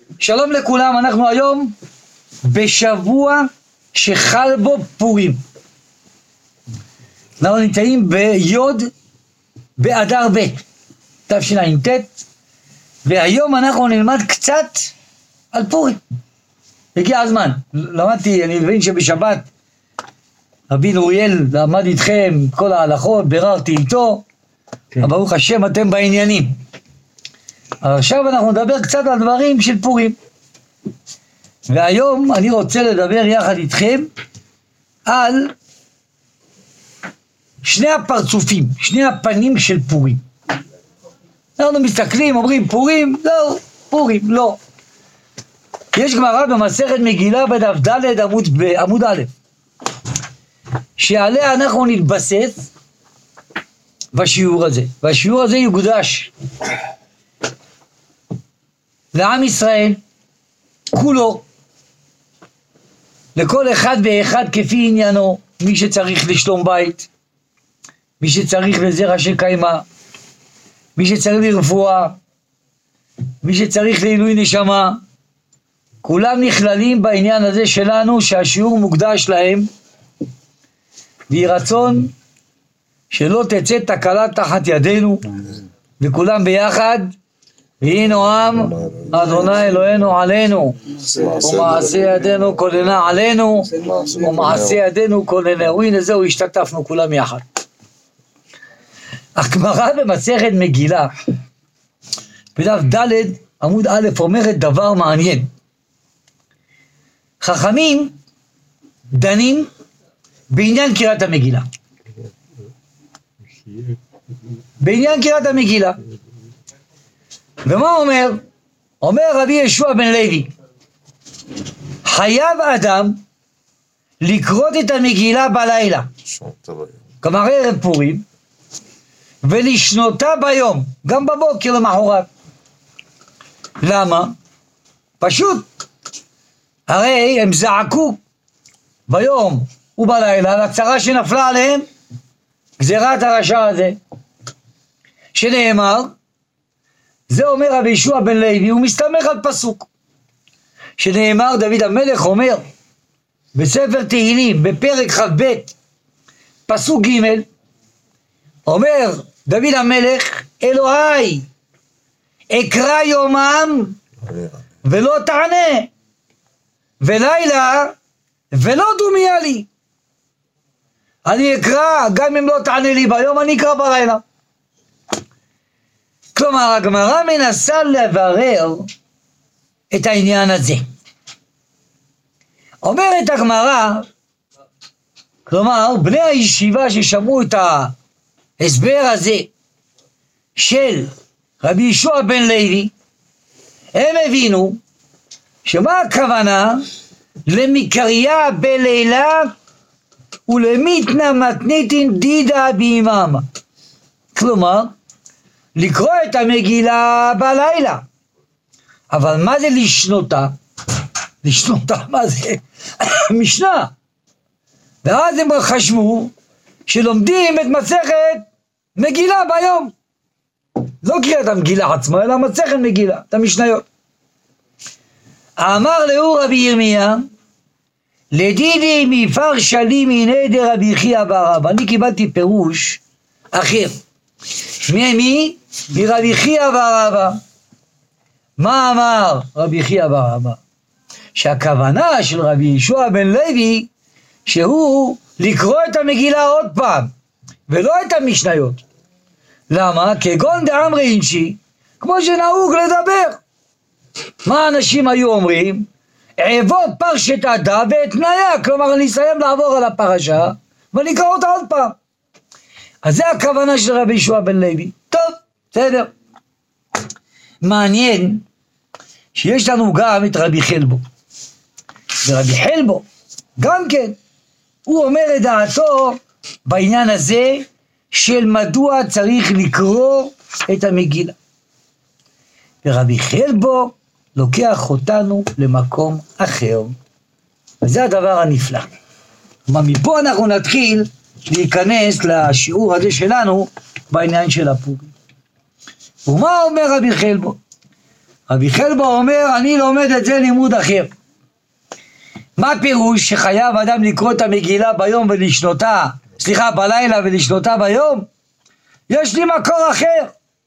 שלום לכולם, אנחנו היום בשבוע שחל בו פורים. אנחנו נמצאים ביוד באדר ב' תשע"ט, והיום אנחנו נלמד קצת על פורים. הגיע הזמן, למדתי, אני מבין שבשבת רבי נוריאל למד איתכם כל ההלכות, ביררתי איתו, כן. ברוך השם אתם בעניינים. עכשיו אנחנו נדבר קצת על דברים של פורים, והיום אני רוצה לדבר יחד איתכם על שני הפרצופים, שני הפנים של פורים. אנחנו מסתכלים, אומרים פורים, לא, פורים, לא. יש גמרא במסכת מגילה בדף ד' עמוד א', שעליה אנחנו נתבסס בשיעור הזה, והשיעור הזה יוקדש לעם ישראל כולו, לכל אחד ואחד כפי עניינו, מי שצריך לשלום בית, מי שצריך לזרע של קיימה, מי שצריך לרפואה, מי שצריך לעילוי נשמה, כולם נכללים בעניין הזה שלנו שהשיעור מוקדש להם, ויהי רצון שלא תצא תקלה תחת ידינו, וכולם ביחד ויהי נועם אדוני אלוהינו עלינו, ומעשה ידינו כוננה עלינו, ומעשה ידינו כוננה. הנה זהו, השתתפנו כולם יחד. הגמרא במסכת מגילה בדף ד' עמוד א' אומרת דבר מעניין. חכמים דנים בעניין קריאת המגילה, בעניין קריאת המגילה. ומה אומר? אומר רבי ישוע בן לוי, חייב אדם לקרות את המגילה בלילה, כלומר ערב פורים, ולשנותה ביום, גם בבוקר למחרת. למה? פשוט, הרי הם זעקו ביום ובלילה לצרה שנפלה עליהם, גזירת הרשע הזה, שנאמר, זה אומר רבי ישוע בן לוי, הוא מסתמך על פסוק שנאמר, דוד המלך אומר בספר תהילים בפרק כ"ב פסוק ג', אומר דוד המלך, אלוהי אקרא יומם ולא תענה, ולילה ולא דומיה לי. אני אקרא גם אם לא תענה לי ביום, אני אקרא בלילה. כלומר, הגמרא מנסה לברר את העניין הזה. אומרת הגמרא, כלומר, בני הישיבה ששמעו את ההסבר הזה של רבי ישוע בן לוי, הם הבינו שמה הכוונה למקריה בלילה ולמיתנה מתניתין דידה ביממה. כלומר, לקרוא את המגילה בלילה. אבל מה זה לשנותה? לשנותה, מה זה? משנה. ואז הם חשבו שלומדים את מסכת מגילה ביום. לא קריאת המגילה עצמה, אלא מסכת מגילה, את המשניות. אמר לו רבי ירמיה, לדידי מפרשה לי מנדר רבי חייא בר אבא. אני קיבלתי פירוש אחר. מי? מרבי חייא בר אבא. מה אמר רבי חייא בר אבא? שהכוונה של רבי ישוע בן לוי שהוא לקרוא את המגילה עוד פעם ולא את המשניות. למה? כגון דאמרי אינשי, כמו שנהוג לדבר. מה אנשים היו אומרים? אעבור פרשת עדה ואתניה, כלומר אני אסיים לעבור על הפרשה ואני אקרא אותה עוד פעם. אז זה הכוונה של רבי ישוע בן לוי. טוב, בסדר. מעניין שיש לנו גם את רבי חלבו. ורבי חלבו גם כן, הוא אומר את דעתו בעניין הזה של מדוע צריך לקרוא את המגילה. ורבי חלבו לוקח אותנו למקום אחר. וזה הדבר הנפלא. מפה אנחנו נתחיל להיכנס לשיעור הזה שלנו בעניין של הפורים. ומה אומר רבי חלבו? רבי חלבו אומר, אני לומד את זה לימוד אחר. מה פירוש שחייב אדם לקרוא את המגילה ביום ולשנותה, בלילה ולשנותה ביום? יש לי מקור אחר,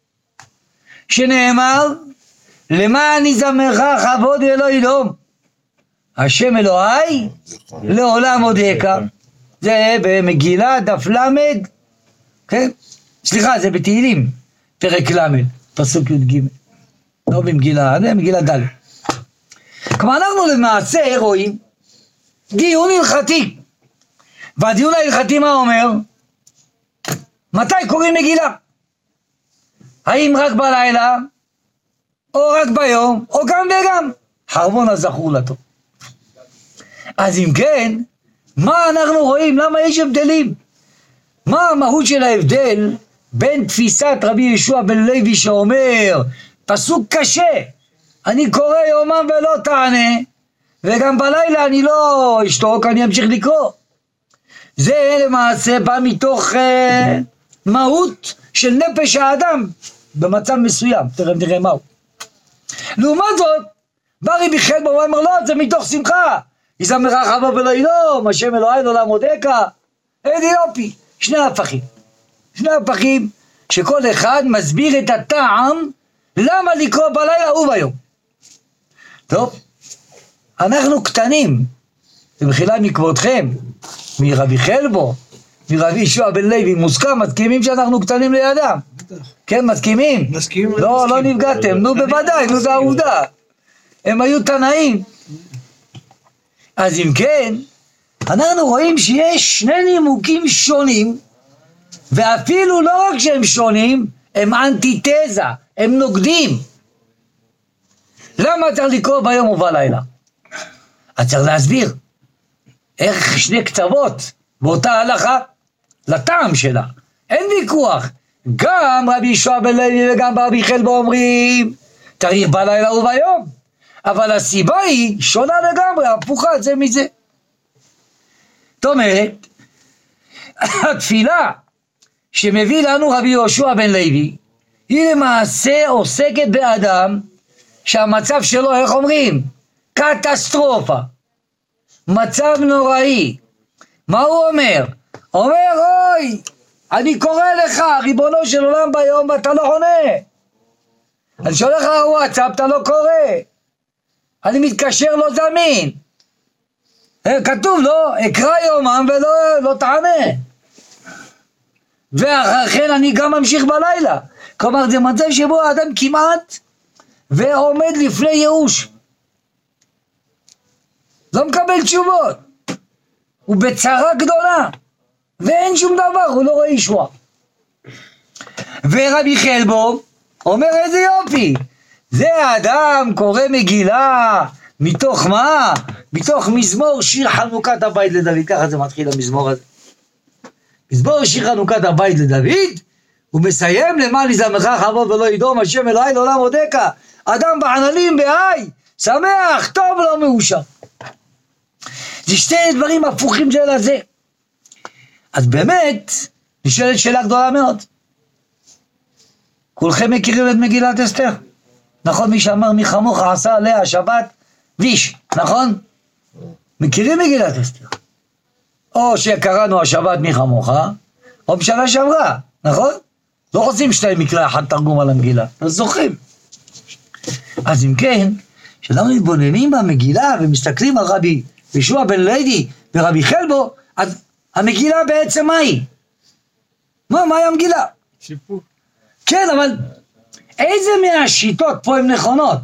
שנאמר, למען יזמרך כבוד אלוהי דום, השם אלוהי לעולם אודקה. זה במגילה דף למד, כן? זה בתהילים, פרק למד, פסוק י"ג. לא במגילה, זה מגילה ד'. כלומר אנחנו למעשה רואים דיון הלכתי. והדיון ההלכתי מה אומר? מתי קוראים מגילה? האם רק בלילה, או רק ביום, או גם וגם? חרבון הזכור לטוב. אז אם כן, מה אנחנו רואים? למה יש הבדלים? מה המהות של ההבדל בין תפיסת רבי יהושע בן לוי שאומר, פסוק קשה, אני קורא יומם ולא תענה, וגם בלילה אני לא אשתוק, אני אמשיך לקרוא. זה למעשה בא מתוך מהות של נפש האדם במצב מסוים, תכף נראה מהו. לעומת זאת, בא רבי חלבו ואומר לא, זה מתוך שמחה, יזמרך כבוד אלוהי דום, השם אלוהי לעולם אודקה. איזה יופי, שני הפכים שכל אחד מסביר את הטעם למה לקרוא בלילה וביום. טוב, אנחנו קטנים, במחילה מכבודכם, מרבי חלבו, מרבי יהושע בן לוי, מוסכם, מסכימים שאנחנו קטנים לידם? כן, מסכימים? לא נפגעתם, נו בוודאי, נו זה העובדה. הם היו תנאים. אז אם כן, אנחנו רואים שיש שני נימוקים שונים, ואפילו לא רק שהם שונים, הם אנטיתזה, הם נוגדים. למה צריך לקרוא ביום ובלילה? אז צריך להסביר איך שני קצוות באותה הלכה לטעם שלה. אין ויכוח. גם רבי יהושע בן לוי וגם רבי חלבו אומרים צריך בלילה וביום, אבל הסיבה היא שונה לגמרי, הפוכה זה מזה. זאת אומרת, התפילה שמביא לנו רבי יהושע בן לוי היא למעשה עוסקת באדם שהמצב שלו, איך אומרים? קטסטרופה, מצב נוראי. מה הוא אומר? אומר, אוי, אני קורא לך, ריבונו של עולם ביום, ואתה לא עונה. אני שולח לך וואטסאפ, אתה לא קורא. אני מתקשר, לא זמין. כתוב לו, אקרא יומם ולא תענה. ואכן אני גם ממשיך בלילה. כלומר, זה מצב שבו האדם כמעט ועומד לפני ייאוש. לא מקבל תשובות. הוא בצרה גדולה. ואין שום דבר, הוא לא רואה ישועה. ורבי חלבו אומר איזה יופי. זה האדם קורא מגילה, מתוך מה? מתוך מזמור שיר חנוכת הבית לדוד. ככה זה מתחיל המזמור הזה. מזמור שיר חנוכת הבית לדוד, הוא מסיים למען יזמרך כבוד אלוהי דום, השם אלוהי לעולם אודקה. אדם בעננים בהי, שמח, טוב לא מאושר. זה שתי דברים הפוכים זה לזה. אז באמת, נשאלת שאלה גדולה מאוד. כולכם מכירים את מגילת אסתר? נכון, מי שאמר מי כמוך עשה עליה השבת ויש, נכון? מכירים מגילת אסתר? או שקראנו השבת מי כמוך, או בשנה שעברה, נכון? לא רוצים שתיים מקרא אחד תרגום על המגילה, אז זוכרים. אז אם כן, כשאנחנו מתבוננים במגילה ומסתכלים על רבי יהושע בן לוי ורבי חלבו, אז המגילה בעצם מהי? מהי המגילה? שיפור. כן, אבל איזה מהשיטות פה הן נכונות?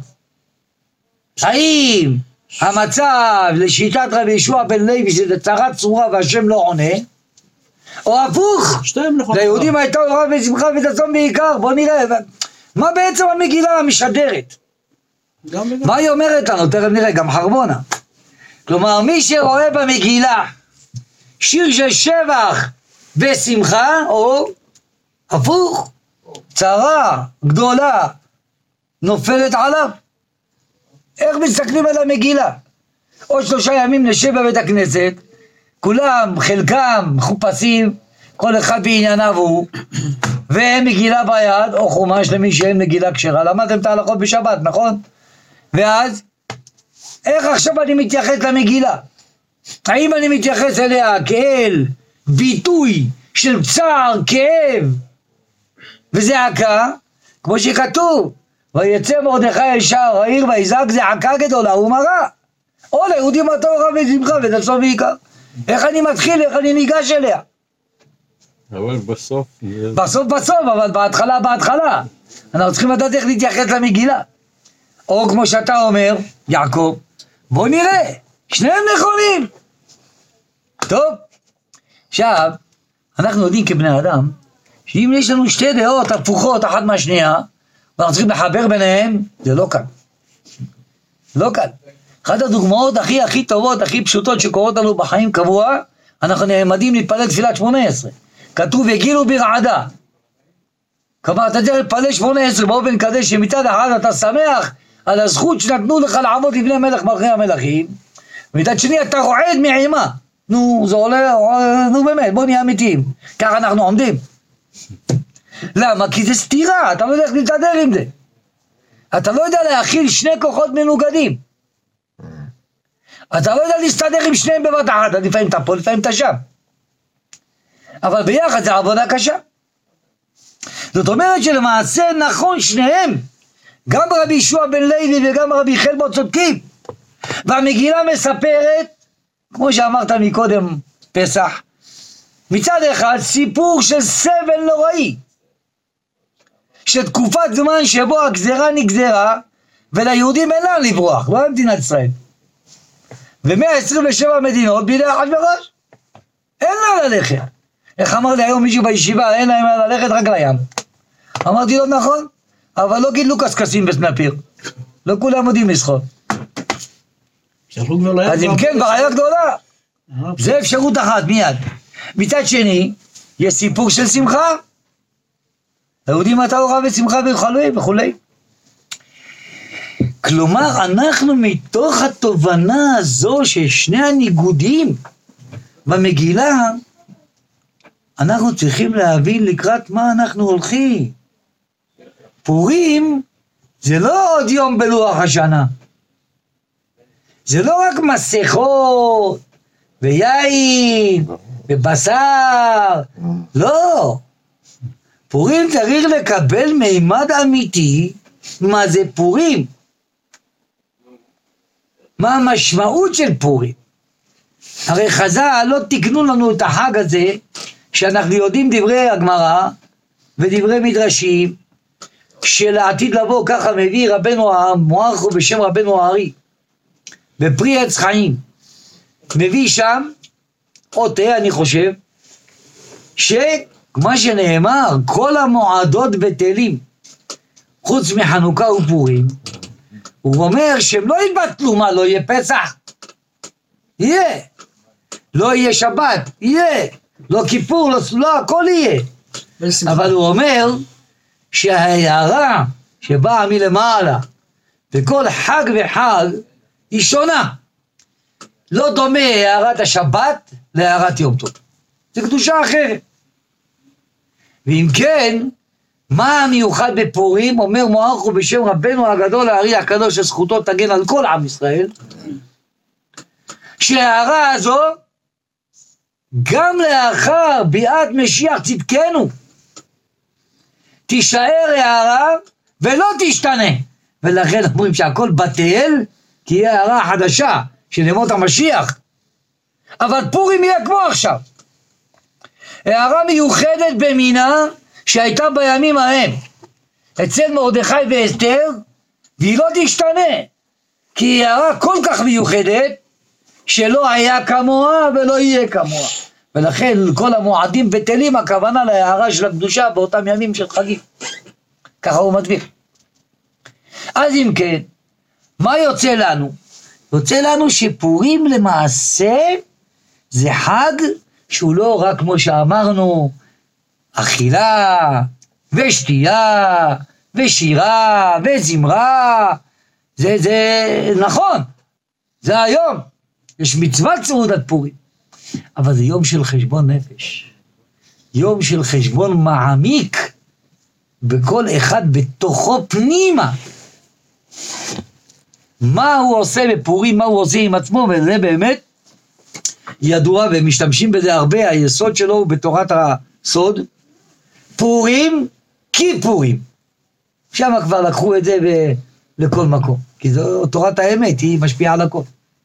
האם המצב לשיטת רבי יהושע בן לוי שזה צרה צרורה והשם לא עונה, או הפוך, ליהודים הייתה אורה ושמחה וששון בעיקר? בוא נראה, מה בעצם המגילה המשדרת? מה היא אומרת לנו? תכף נראה, גם חרבונה. כלומר, מי שרואה במגילה שיר של שבח ושמחה, או הפוך, צרה גדולה נופלת עליו. איך מסתכלים על המגילה? עוד 3 ימים נשב בבית הכנסת, כולם, חלקם מחופשים, כל אחד בענייניו הוא, ומגילה ביד, או חומש למי שאין מגילה כשרה, למדתם את ההלכות בשבת, נכון? ואז, איך עכשיו אני מתייחס למגילה? האם אני מתייחס אליה כאל ביטוי של צער, כאב וזעקה, כמו שכתוב, ויצא מרדכי אל שער העיר ויזעק זעקה גדולה ומרה, או ליהודים התורה ושמחה ודסו ועיקר. איך אני מתחיל, איך אני ניגש אליה? אבל בסוף... בסוף, אבל בהתחלה. אנחנו צריכים לדעת איך להתייחס למגילה. או כמו שאתה אומר, יעקב, בוא נראה, שניהם נכונים. טוב, עכשיו, אנחנו יודעים כבני אדם, שאם יש לנו שתי דעות הפוכות אחת מהשנייה, ואנחנו צריכים לחבר ביניהם, זה לא קל. לא קל. אחת הדוגמאות הכי טובות, הכי פשוטות שקורות לנו בחיים קבוע, אנחנו נעמדים להתפלל תפילת 18. כתוב הגילו ברעדה. כלומר, אתה צריך להתפלל 18 באופן כזה שמצד אחד אתה שמח על הזכות שנתנו לך לעבוד לפני מלך מלכי המלכים, ומצד שני אתה רועד מעימה. נו, זה עולה, נו באמת, בוא נהיה אמיתיים. ככה אנחנו עומדים. למה? כי זה סתירה, אתה לא יודע איך להתהדר עם זה. אתה לא יודע להכיל שני כוחות מנוגדים. אתה לא יודע להסתדר עם שניהם בבת אחת, לפעמים אתה פה, לפעמים אתה שם. אבל ביחד זה עבודה קשה. זאת אומרת שלמעשה נכון שניהם, גם רבי ישוע בן לוי וגם רבי חלבו צודקים. והמגילה מספרת, כמו שאמרת מקודם פסח, מצד אחד סיפור של סבל נוראי, שתקופת זמן שבו הגזרה נגזרה, וליהודים אין לאן לברוח, לא במדינת ישראל. ו127 מדינות בידי אחשוורוש, אין לאן ללכת. איך אמר לי היום מישהו בישיבה, אין להם לאן ללכת רק לים. אמרתי לו נכון, אבל לא גידלו קסקסים בסנפיר, לא כולם יודעים לשחות. אז אם כן, בעיה גדולה. זה אפשרות אחת מיד. מצד שני, יש סיפור של שמחה. היהודים התורה ושמחה וכולי. כלומר, אנחנו מתוך התובנה הזו ששני הניגודים במגילה, אנחנו צריכים להבין לקראת מה אנחנו הולכים. פורים זה לא עוד יום בלוח השנה. זה לא רק מסכות ויין ובשר, לא. פורים צריך לקבל מימד אמיתי, מה זה פורים? מה המשמעות של פורים? הרי חז"ל לא תיקנו לנו את החג הזה, שאנחנו יודעים דברי הגמרא ודברי מדרשים, שלעתיד לבוא ככה מביא רבנו המוערכו בשם רבנו הארי, בפרי עץ חיים, מביא שם אותה, אני חושב, שמה שנאמר, כל המועדות בטלים, חוץ מחנוכה ופורים, הוא אומר שהם לא יתבטלו, מה, לא יהיה פסח? יהיה. לא יהיה שבת? יהיה. לא כיפור, לא, הכל יהיה. אבל הוא אומר שההערה שבאה מלמעלה, וכל חג וחג, היא שונה. לא דומה הערת השבת להערת יום טוב. זה קדושה אחרת. ואם כן, מה המיוחד בפורים? אומר מוערכו בשם רבנו הגדול הארי הקדוש שזכותו תגן על כל עם ישראל, שההערה הזו גם לאחר ביאת משיח צדקנו תישאר הערה ולא תשתנה, ולכן אומרים שהכל בטל כי יהיה הערה חדשה של ימות המשיח. אבל פורים יהיה כמו עכשיו, הערה מיוחדת במינה שהייתה בימים ההם אצל מרדכי ואסתר, והיא לא תשתנה כי היא הערה כל כך מיוחדת שלא היה כמוה ולא יהיה כמוה, ולכן כל המועדים בטלים, הכוונה להערה של הקדושה באותם ימים של חגים. ככה הוא מדביק. אז אם כן, מה יוצא לנו? יוצא לנו שפורים למעשה זה חג שהוא לא רק כמו שאמרנו אכילה ושתייה ושירה וזמרה, זה נכון, זה היום, יש מצוות סעודת פורים, אבל זה יום של חשבון נפש, יום של חשבון מעמיק בכל אחד בתוכו פנימה. מה הוא עושה בפורים, מה הוא עושה עם עצמו, וזה באמת ידוע, ומשתמשים בזה הרבה, היסוד שלו הוא בתורת הסוד, פורים כיפורים. שם כבר לקחו את זה לכל מקום, כי זו תורת האמת, היא משפיעה על הכל.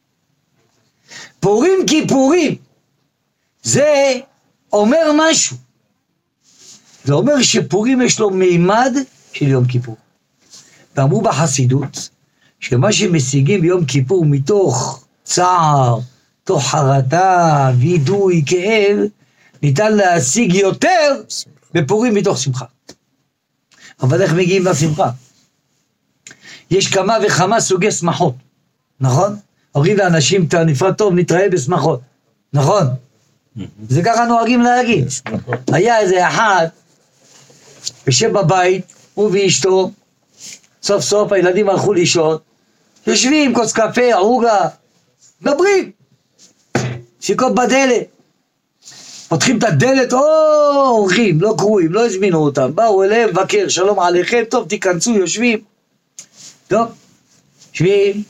פורים כיפורים, זה אומר משהו. זה אומר שפורים יש לו מימד של יום כיפור. ואמרו בחסידות, שמה שמשיגים ביום כיפור מתוך צער, תוך חרטה, וידוי, כאב, ניתן להשיג יותר בפורים מתוך שמחה. אבל איך מגיעים לשמחה? יש כמה וכמה סוגי שמחות, נכון? אומרים לאנשים, אתה נפרד טוב, נתראה בשמחות, נכון? זה ככה נוהגים להגיד. היה איזה אחד, יושב בבית, הוא ואשתו, סוף סוף הילדים הלכו לישון, יושבים, כוס קפה, ערוגה, מדברים, סיכות בדלת, פותחים את הדלת, אורחים, לא קרואים, לא הזמינו אותם, באו אליהם, בקר, שלום עליכם, טוב, תיכנסו, יושבים, טוב, יושבים,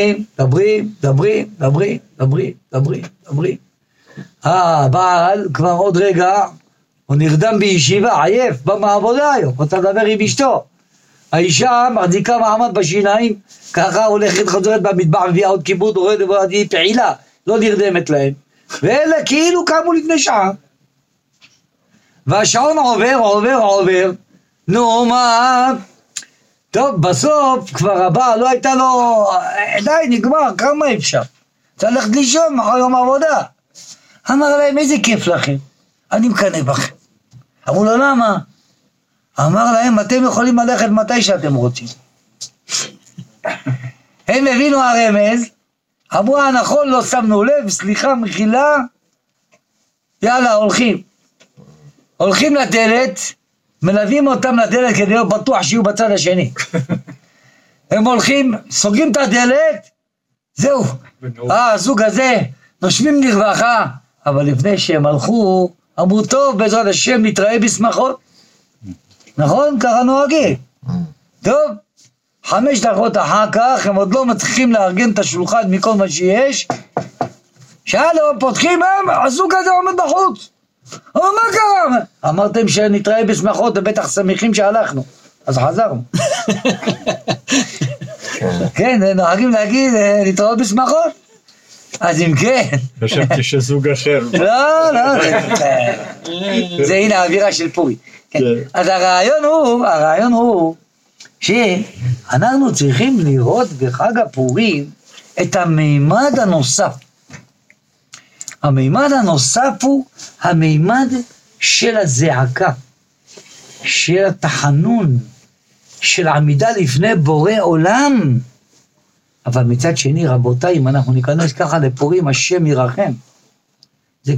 דברים. הבעל כבר עוד רגע, הוא נרדם בישיבה, עייף, בא מהעבודה היום, רוצה לדבר עם אשתו. האישה מחזיקה מעמד בשיניים, ככה הולכת חוזרת במטבח, מביאה עוד כיבוד, הורדת, היא פעילה, לא נרדמת להם. ואלה כאילו קמו לפני שעה. והשעון עובר, נו מה? טוב, בסוף כבר הבא, לא הייתה לו, די, נגמר, כמה אפשר? צריך ללכת לישון, מחר יום עבודה. אמר להם, איזה כיף לכם, אני מקנא בכם. אמרו לו, למה? אמר להם, אתם יכולים ללכת מתי שאתם רוצים. הם הבינו הרמז, אמרו, נכון, לא שמנו לב, סליחה, מחילה, יאללה, הולכים לדלת, מלווים אותם לדלת כדי להיות בטוח שיהיו בצד השני. הם הולכים, סוגרים את הדלת, זהו. הזוג הזה, נושמים לרווחה, אבל לפני שהם הלכו, אמרו, טוב, בעזרת השם נתראה בשמחות. נכון? ככה נוהגים. טוב, 5 דקות אחר כך, הם עוד לא מצליחים לארגן את השולחן מכל מה שיש. שלום, פותחים הם, הזוג הזה עומד בחוץ. אבל מה קרה? אמרתם שנתראה בשמחות, ובטח שמחים שהלכנו. אז חזרנו. כן, נוהגים להגיד, נתראות בשמחות. אז אם כן... חשבתי שזוג אחר. לא, זה הנה האווירה של פורים. אז הרעיון הוא שאנחנו צריכים לראות בחג הפורים את המימד הנוסף. המימד הנוסף הוא המימד של הזעקה, של התחנון, של עמידה לפני בורא עולם. אבל מצד שני, רבותיי, אם אנחנו ניכנס ככה לפורים, השם ירחם. זה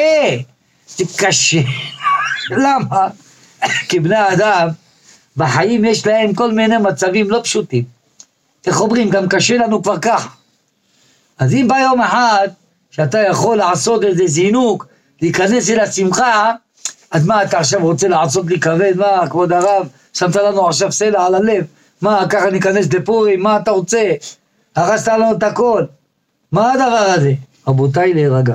קשה. למה? כי בני האדם, בחיים יש להם כל מיני מצבים לא פשוטים. איך אומרים, גם קשה לנו כבר כך. אז אם בא יום אחד, שאתה יכול לעשות איזה זינוק, להיכנס אל השמחה, אז מה אתה עכשיו רוצה לעשות לי כבד? מה, כבוד הרב, שמת לנו עכשיו סלע על הלב, מה, ככה ניכנס לפורים, מה אתה רוצה? הרסת לנו את הכל. מה הדבר הזה? רבותיי, להירגע.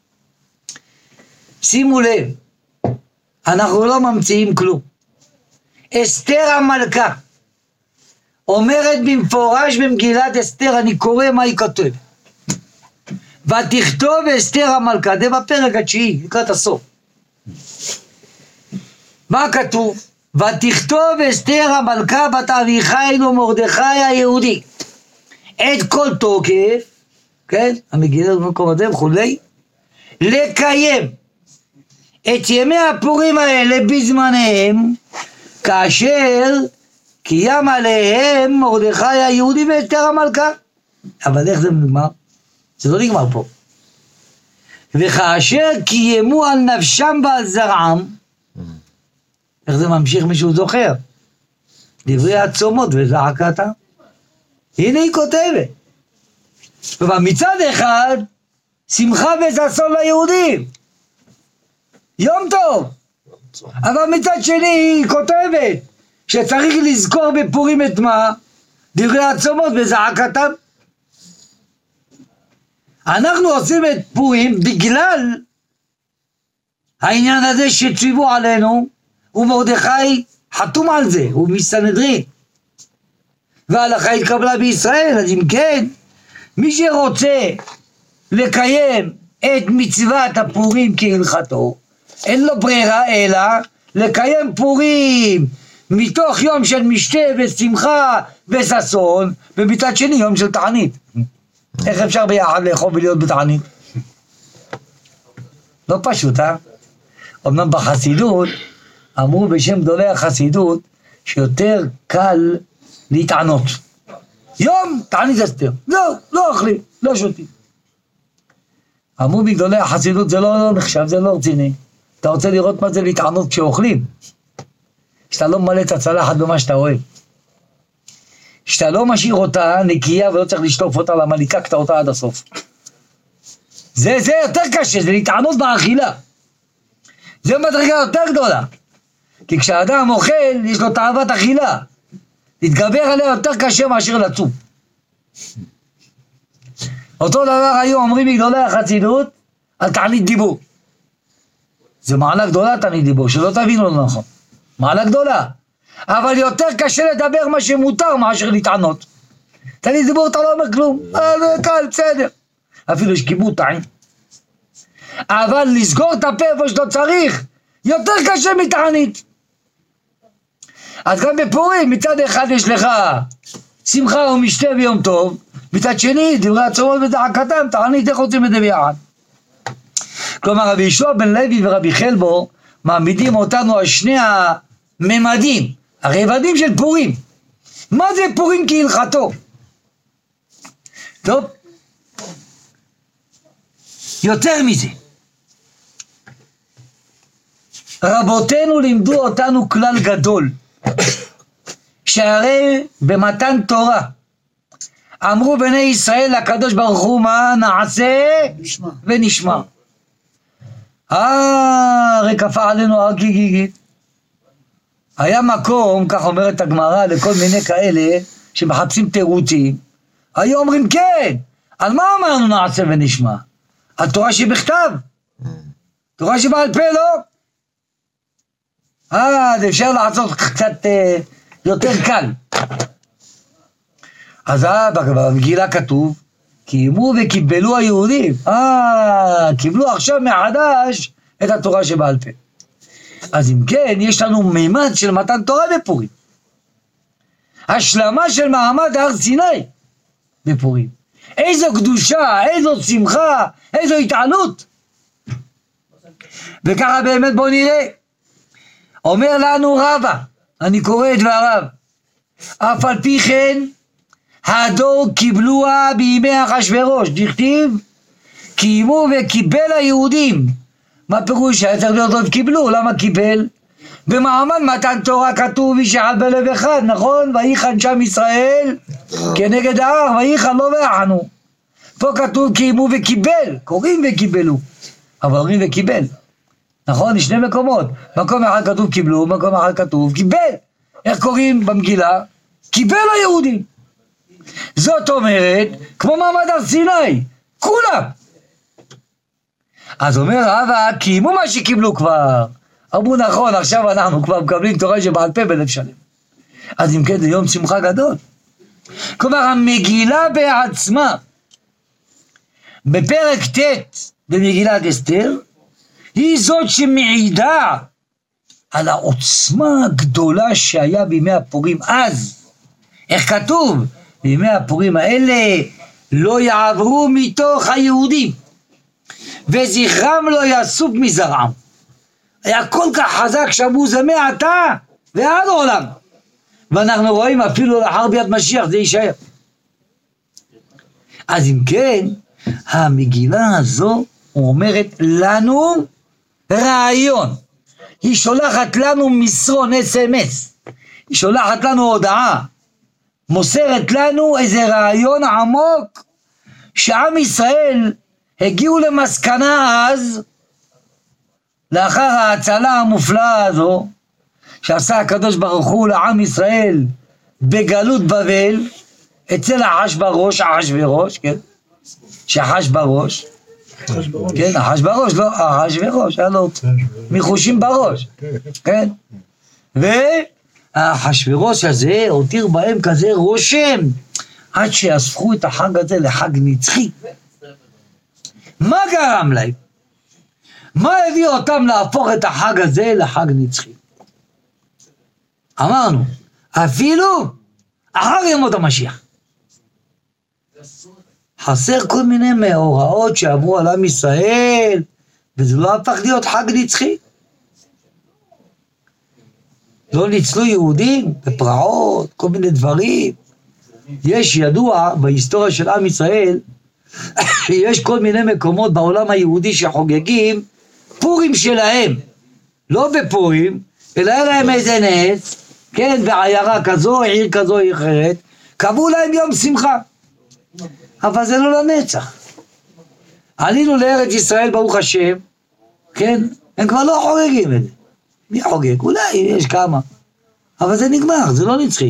שימו לב, אנחנו לא ממציאים כלום. אסתר המלכה אומרת במפורש במגילת אסתר, אני קורא מה היא כותבת. ותכתוב אסתר המלכה, זה בפרק התשיעי, לקראת הסוף. מה כתוב? ותכתוב אסתר המלכה בת אביחיל ומרדכי היהודי את כל תוקף, כן, המגילה במקום הזה וכולי, לקיים את ימי הפורים האלה בזמניהם, כאשר קיים עליהם מרדכי היהודי ואסתר המלכה. אבל איך זה נגמר? זה לא נגמר פה. וכאשר קיימו על נפשם ועל זרעם, איך זה ממשיך? מישהו זוכר? דברי הצומות וזעקתה. הנה היא כותבת. ומצד אחד, שמחה וששון ליהודים. יום טוב. אבל מצד שני היא כותבת, שצריך לזכור בפורים את מה? דברי הצומות וזעקתם. אנחנו עושים את פורים בגלל העניין הזה שציוו עלינו, ומרדכי חתום על זה, הוא מסנהדרין, וההלכה התקבלה בישראל. אז אם כן, מי שרוצה לקיים את מצוות הפורים כהלכתו, אין לו ברירה אלא לקיים פורים מתוך יום של משתה ושמחה וששון, ומצד שני יום של תענית. איך אפשר ביחד לאכול ולהיות בתענית? לא פשוט, אמנם בחסידות אמרו בשם גדולי החסידות שיותר קל להתענות. יום תענית אסתר, לא אוכלים, לא שותים. אמרו בגדולי החסידות זה לא נחשב, זה לא רציני. אתה רוצה לראות מה זה להתענות כשאוכלים? שאתה לא מלא את הצלחת במה שאתה אוהב. שאתה לא משאיר אותה נקייה ולא צריך לשטוף אותה, למה ליקקת אותה עד הסוף. זה יותר קשה, זה להתענות באכילה. זה מדרגה יותר גדולה. כי כשאדם אוכל, יש לו תאוות אכילה. להתגבר עליה יותר קשה מאשר לצום. אותו דבר היום אומרים מגדולי החסידות על תענית דיבור. זה מעלה גדולה תענית דיבור, שלא תבינו לא נכון. מעלה גדולה. אבל יותר קשה לדבר מה שמותר מאשר להתענות. תענית דיבור אתה לא אומר כלום. זה קל, בסדר. אפילו יש כיבוד טעים. אבל לסגור את הפה איפה שאתה צריך, יותר קשה מתענית. אז גם בפורים מצד אחד יש לך שמחה ומשתה ביום טוב, מצד שני דברי הצומות וזעקתם, תענית, איך רוצים את זה ביחד? כלומר רבי יהושע בן לוי ורבי חלבו מעמידים אותנו על שני הממדים, הרבדים של פורים. מה זה פורים כהלכתו? טוב, יותר מזה, רבותינו לימדו אותנו כלל גדול, שהרי במתן תורה אמרו בני ישראל לקדוש ברוך הוא מה נעשה ונשמע. הרי כפה עלינו הר גיגית. היה מקום, כך אומרת הגמרא, לכל מיני כאלה שמחפשים תירוצים, היו אומרים כן, על מה אמרנו נעשה ונשמע? על תורה שבכתב, תורה שבעל פה לא. זה אפשר לעשות קצת יותר קל. אז במגילה כתוב, קיימו וקיבלו היהודים. קיבלו עכשיו מחדש את התורה שבעל פה. אז אם כן, יש לנו מימד של מתן תורה בפורים. השלמה של מעמד הר סיני בפורים. איזו קדושה, איזו שמחה, איזו התעלות. וככה באמת בואו נראה. אומר לנו רבא, אני קורא את דבריו, אף על פי כן, הדור קיבלוה בימי אחשוורוש, דכתיב, קיימו וקיבל היהודים. מה פירוש? היה צריך להיות עוד קיבלו, למה קיבל? במעמד מתן תורה כתוב וישחט בלב אחד, נכון? ויחן שם ישראל כנגד ההר, ויחן לא ויחנו. פה כתוב קיימו וקיבל, קוראים וקיבלו, אבל אומרים וקיבל. נכון? יש שני מקומות. מקום אחד כתוב קיבלו, מקום אחד כתוב קיבל. איך קוראים במגילה? קיבל היהודים. זאת אומרת, כמו מעמד הר סיני, כולם. אז אומר רבא, קיימו מה שקיבלו כבר. אמרו נכון, עכשיו אנחנו כבר מקבלים תורה שבעל פה בלב שלם. אז אם כן זה יום שמחה גדול. כלומר המגילה בעצמה, בפרק ט' במגילת אסתר, היא זאת שמעידה על העוצמה הגדולה שהיה בימי הפורים אז. איך כתוב? בימי הפורים האלה לא יעברו מתוך היהודים, וזכרם לא יסוף מזרעם. היה כל כך חזק שאמרו זה מעתה ועד עולם. ואנחנו רואים אפילו לאחר ביאת משיח זה יישאר. אז אם כן, המגילה הזו אומרת לנו רעיון. היא שולחת לנו מסרון SMS, היא שולחת לנו הודעה, מוסרת לנו איזה רעיון עמוק, שעם ישראל הגיעו למסקנה אז, לאחר ההצלה המופלאה הזו, שעשה הקדוש ברוך הוא לעם ישראל בגלות בבל, אצל אחשוורוש, כן? שחש בראש, כן, החש בראש, לא, החש בראש, היה לו מיחושים בראש, כן? והאחשוורוש הזה הותיר בהם כזה רושם, עד שהפכו את החג הזה לחג נצחי. מה גרם להם? מה הביא אותם להפוך את החג הזה לחג נצחי? אמרנו, אפילו אחר ימות המשיח. חסר כל מיני מאורעות שעברו על עם ישראל, וזה לא הפך להיות חג נצחי. לא ניצלו יהודים בפרעות, כל מיני דברים. יש ידוע בהיסטוריה של עם ישראל, יש כל מיני מקומות בעולם היהודי שחוגגים פורים שלהם. לא בפורים, אלא היה להם איזה נס, כן, בעיירה כזו, עיר כזו, עיר אחרת, קבעו להם יום שמחה. אבל זה לא לנצח. עלינו לארץ ישראל, ברוך השם, כן, הם כבר לא חוגגים את זה. מי חוגג? אולי יש כמה. אבל זה נגמר, זה לא נצחי.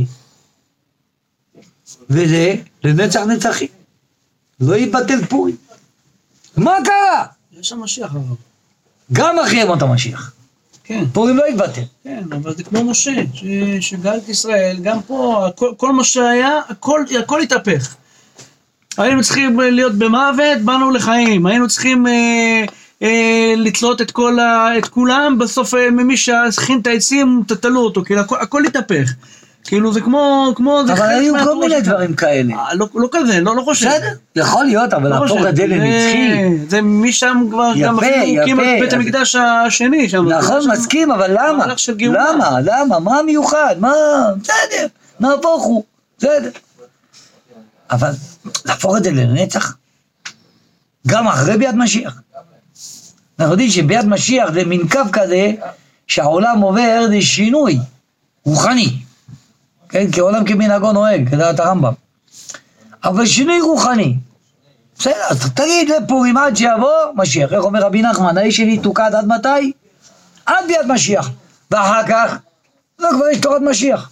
וזה לנצח נצחי. לא ייבטל פורים. מה קרה? יש המשיח הרב. גם אחרי ימות המשיח. כן. פורים לא יתבטל. כן, אבל זה כמו משה, שגאל את ישראל, גם פה, כל מה שהיה, הכל התהפך. היינו צריכים להיות במוות, באנו לחיים. היינו צריכים לתלות את כולם, בסוף מי שהכין את העצים, תתלו אותו, כאילו הכל התהפך. כאילו זה כמו... אבל היו כל מיני דברים כאלה. לא כזה, לא חושב. בסדר, יכול להיות, אבל להפוך את זה לנצחי. זה משם כבר גם אפילו הקים את בית המקדש השני. נכון, מסכים, אבל למה? למה? מה המיוחד? מה? בסדר, נהפוך הוא, בסדר. אבל להפוך את זה לנצח, גם אחרי ביאת משיח. אנחנו יודעים שביאת משיח זה מין קו כזה, שהעולם עובר לשינוי רוחני. כן, כי העולם כמנהגו נוהג, כדעת הרמב"ם. אבל שינוי רוחני. בסדר, אז תגיד לפורים עד שיבוא משיח. איך אומר רבי נחמן, האיש שלי תוקד עד מתי? עד ביאת משיח. ואחר כך, לא כבר יש תורת משיח.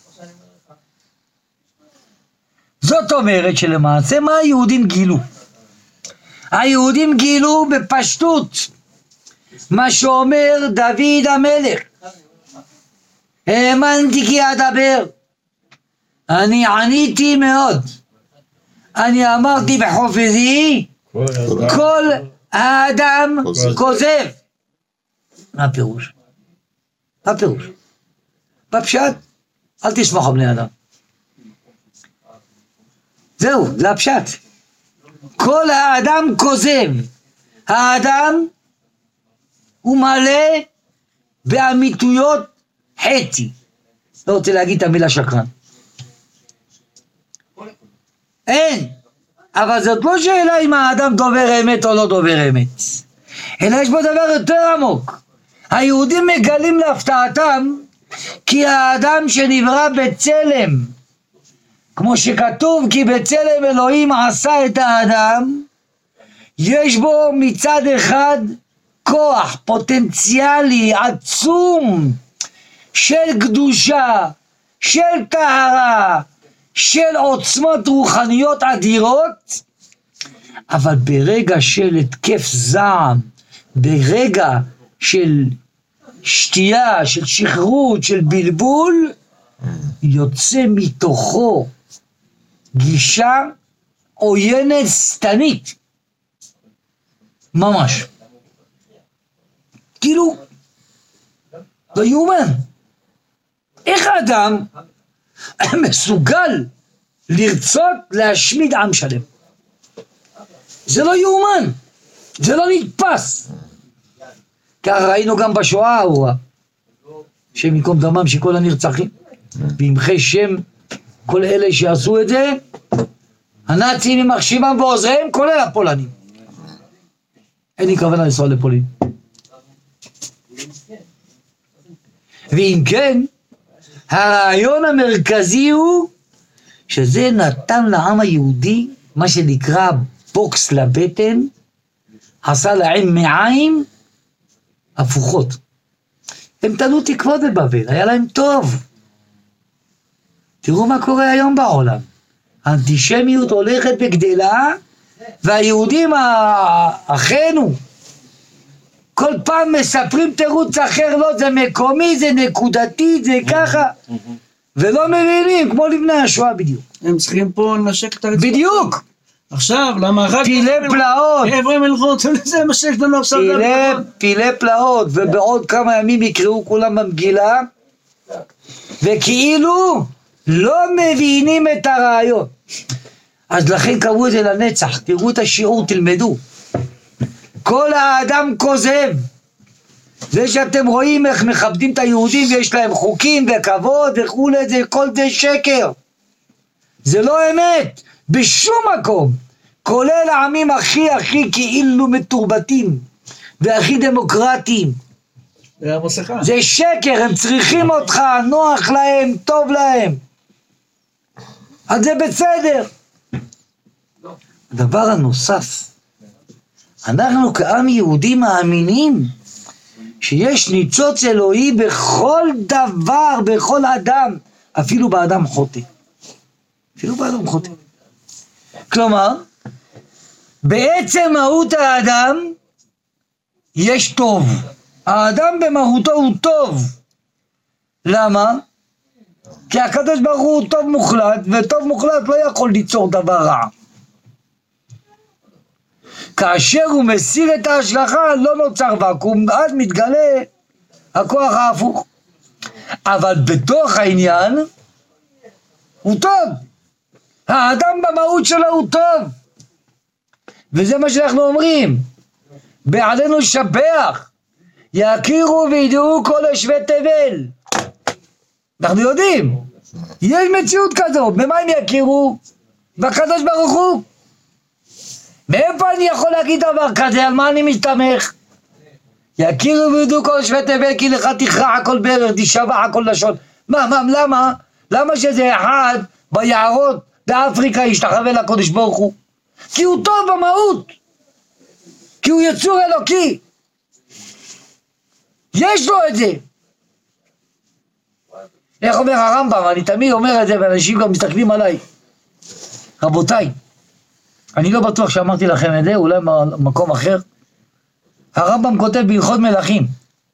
זאת אומרת שלמעשה מה היהודים גילו? היהודים גילו בפשטות מה שאומר דוד המלך. האמנתי כי אדבר. אני עניתי מאוד. אני אמרתי בחופזי, כל האדם כוזב. מה הפירוש? מה הפירוש? בפשט, אל תסמוך על בני אדם. זהו, זה הפשט. כל האדם כוזב. האדם הוא מלא באמיתויות חצי. לא רוצה להגיד את המילה שקרן. אין. אבל זאת לא שאלה אם האדם דובר אמת או לא דובר אמת. אלא יש בו דבר יותר עמוק. היהודים מגלים להפתעתם כי האדם שנברא בצלם, כמו שכתוב כי בצלם אלוהים עשה את האדם, יש בו מצד אחד כוח פוטנציאלי עצום של קדושה, של טהרה, של עוצמות רוחניות אדירות, אבל ברגע של התקף זעם, ברגע של שתייה, של שחרות, של בלבול, יוצא מתוכו גישה עוינת סתנית. ממש. כאילו, לא יאומן. איך האדם מסוגל לרצות להשמיד עם שלם? זה לא יאומן. זה לא נתפס. כך ראינו גם בשואה הארורה. שם יקום דמם שכל הנרצחים. וימחי שם כל אלה שעשו את זה, הנאצים עם מחשיבם ועוזריהם, כולל הפולנים. אין לי כוונה לנסוע לפולין. ואם כן, הרעיון המרכזי הוא שזה נתן לעם היהודי מה שנקרא בוקס לבטן, עשה להם מעיים הפוכות. הם תלו תקוות בבבל, היה להם טוב. תראו מה קורה היום בעולם. האנטישמיות הולכת וגדלה, והיהודים אחינו, כל פעם מספרים תירוץ אחר, לא, זה מקומי, זה נקודתי, זה ככה, ולא מבינים, כמו לפני השואה בדיוק. הם צריכים פה לנשק את הרצפה. בדיוק. עכשיו, למה אחר כך... פילי פלאות. עברי מלכות, זה מה שיש לנו עכשיו. פילי פלאות, ובעוד כמה ימים יקראו כולם במגילה, וכאילו לא מבינים את הרעיון. אז לכן קראו את זה לנצח, תראו את השיעור, תלמדו. כל האדם כוזב. זה שאתם רואים איך מכבדים את היהודים ויש להם חוקים וכבוד וכולי, זה כל זה שקר. זה לא אמת, בשום מקום. כולל העמים הכי כאילו מתורבתים והכי דמוקרטיים. זה המסכה. זה שקר, הם צריכים אותך, נוח להם, טוב להם. אז זה בסדר. הדבר הנוסף, אנחנו כעם יהודי מאמינים שיש ניצוץ אלוהי בכל דבר, בכל אדם, אפילו באדם חוטא. אפילו באדם חוטא. כלומר, בעצם מהות האדם יש טוב. האדם במהותו הוא טוב. למה? כי הקדוש ברוך הוא טוב מוחלט, וטוב מוחלט לא יכול ליצור דבר רע. כאשר הוא מסיר את ההשלכה, לא נוצר ואקום, אז מתגלה הכוח ההפוך. אבל בתוך העניין, הוא טוב. האדם במהות שלו הוא טוב. וזה מה שאנחנו אומרים. בעלינו לשבח. יכירו וידעו כל יושבי תבל. אנחנו יודעים. יש מציאות כזו. במה הם יכירו? בקדוש ברוך הוא. מאיפה אני יכול להגיד דבר כזה? על מה אני מסתמך? יכירו וידעו כל יושבי תבל, כי לך תכרע הכל ברך, תשבע הכל לשון. למה? למה שזה אחד ביערות באפריקה ישתחווה לקדוש ברוך הוא? כי הוא טוב במהות. כי הוא יצור אלוקי. יש לו את זה. איך אומר הרמב"ם? אני תמיד אומר את זה ואנשים גם מסתכלים עליי. רבותיי, אני לא בטוח שאמרתי לכם את זה, אולי במקום אחר. הרמב"ם כותב בהלכות מלכים,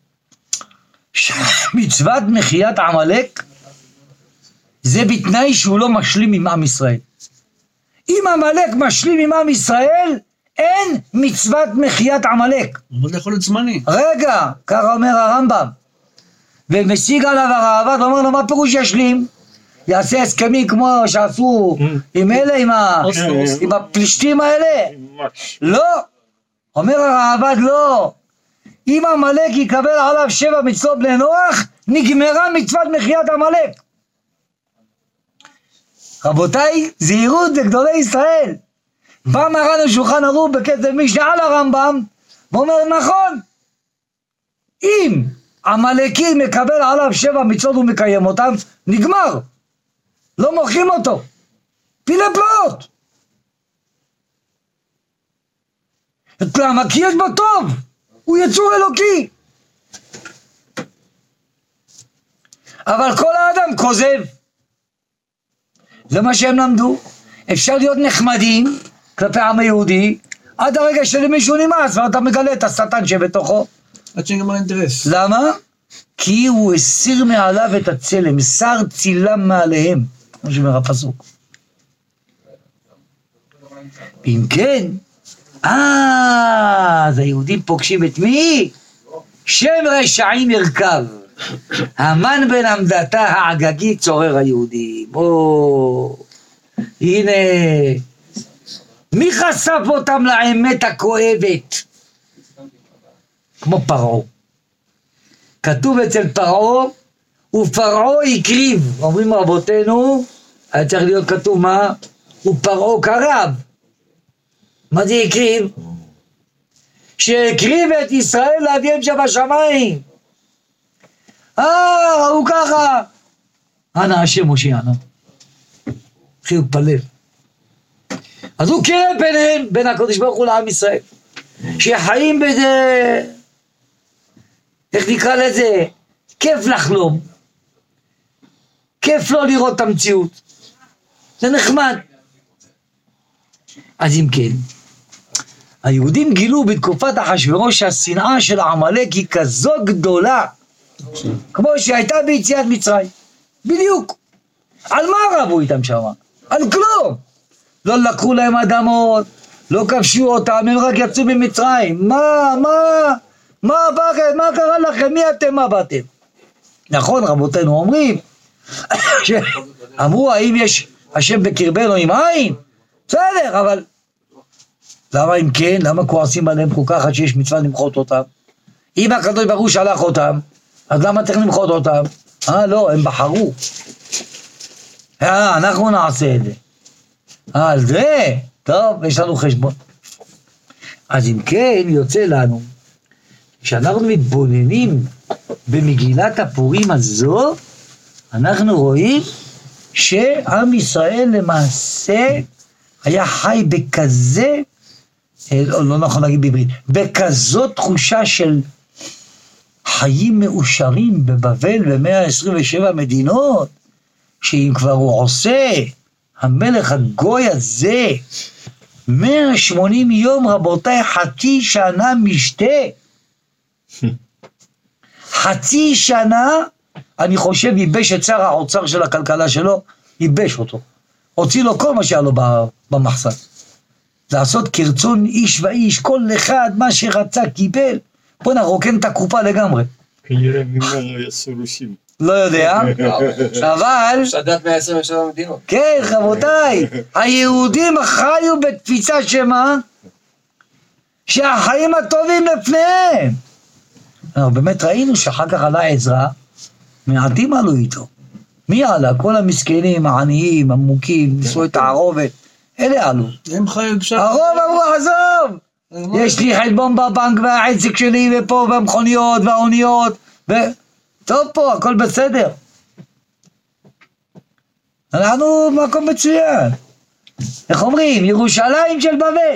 מצוות מחיית עמלק זה בתנאי שהוא לא משלים עם עם ישראל. אם עמלק משלים עם עם ישראל, אין מצוות מחיית עמלק. אבל זה יכול להיות זמני. רגע, ככה אומר הרמב"ם. ומשיג עליו הרעב"ד, אומר לו, מה פירוש ישלים? יעשה הסכמים כמו שעשו עם אלה, עם הפלישתים האלה? לא. אומר הרעב"ד, לא. אם עמלק יקבל עליו 7 מצוות בני נוח, נגמרה מצוות מחיית עמלק. רבותיי, זהירות זה גדולי ישראל. בא מרן השולחן ערוך בכתב משנה על הרמב"ם, ואומר נכון, אם עמלקי מקבל עליו 7 מצוות ומקיים אותם, נגמר, לא מוכרים אותו, פילי פלאות. למה? כי יש בו טוב, הוא יצור אלוקי. אבל כל האדם כוזב. זה מה שהם למדו. אפשר להיות נחמדים כלפי העם היהודי, עד הרגע שלמישהו נמאס, ואתה מגלה את השטן שבתוכו. עד שנגמר אינטרס. למה? כי הוא הסיר מעליו את הצלם, שר צילם מעליהם, כמו שאומר הפסוק. ואם כן, אז היהודים פוגשים את מי? שם רשעים ירכב. המן בן עמדתה האגגית צורר היהודים. הנה, מי חשף אותם לאמת הכואבת? כמו פרעה. כתוב אצל פרעה, ופרעה הקריב. אומרים רבותינו, היה צריך להיות כתוב מה? ופרעה קרב. מה זה הקריב? שהקריב את ישראל לאביהם שבשמיים. הוא ככה. אנא השם מושיענו. חיוב פלל. אז הוא קירב ביניהם, בין הקדוש ברוך הוא לעם ישראל. שחיים בזה, איך נקרא לזה? כיף לחלום, כיף לא לראות את המציאות, זה נחמד. אז אם כן, היהודים גילו בתקופת אחשוורוש שהשנאה של העמלק היא כזו גדולה, כמו שהייתה ביציאת מצרים, בדיוק. על מה רבו איתם שם? על כלום. לא לקחו להם אדמות, לא כבשו אותם, הם רק יצאו ממצרים. מה קרה לכם? מי אתם? מה באתם? נכון, רבותינו אומרים, אמרו, האם יש השם בקרבנו עם עין? בסדר, אבל למה אם כן? למה כועסים עליהם כל כך עד שיש מצווה למחות אותם? אם הקדוש ברוך הוא שלח אותם, אז למה צריך למחות אותם? לא, הם בחרו. אנחנו נעשה את זה. על זה? טוב, יש לנו חשבון. אז אם כן, יוצא לנו, כשאנחנו מתבוננים במגילת הפורים הזו, אנחנו רואים שעם ישראל למעשה היה חי בכזה, לא נכון להגיד בעברית, בכזאת תחושה של חיים מאושרים בבבל ב-127 מדינות, שאם כבר הוא עושה, המלך הגוי הזה, 180 יום רבותיי, חצי שנה משתה. חצי שנה, אני חושב, ייבש את שר האוצר של הכלכלה שלו, ייבש אותו. הוציא לו כל מה שהיה לו במחסן. לעשות כרצון איש ואיש, כל אחד מה שרצה קיבל. בוא נרוקן את הקופה לגמרי. כנראה ממנו יעשו רוסים. לא יודע, אבל... שדת 127 מדינות. כן, רבותיי, היהודים חיו בתפיסה שמה? שהחיים הטובים לפניהם. אנחנו באמת ראינו שאחר כך עלה עזרא, מעטים עלו איתו. מי עלה? כל המסכנים, העניים, המוכים, ניסו את הערובת, אלה עלו. הם חיו בשביל... הרוב אמרו, עזוב! יש לי חשבון בבנק והעסק שלי ופה והמכוניות והאוניות טוב פה, הכל בסדר. אנחנו מקום מצוין. איך אומרים? ירושלים של בבל.